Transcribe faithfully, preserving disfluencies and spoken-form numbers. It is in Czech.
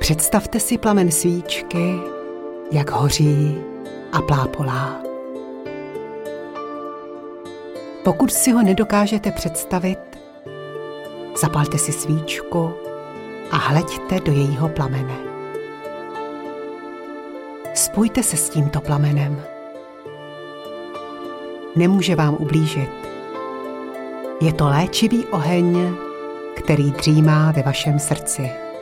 Představte si plamen svíčky, jak hoří a plápolá. Pokud si ho nedokážete představit, zapalte si svíčku a hleďte do jejího plamene. Spojte se s tímto plamenem. Nemůže vám ublížit. Je to léčivý oheň, který dřímá ve vašem srdci.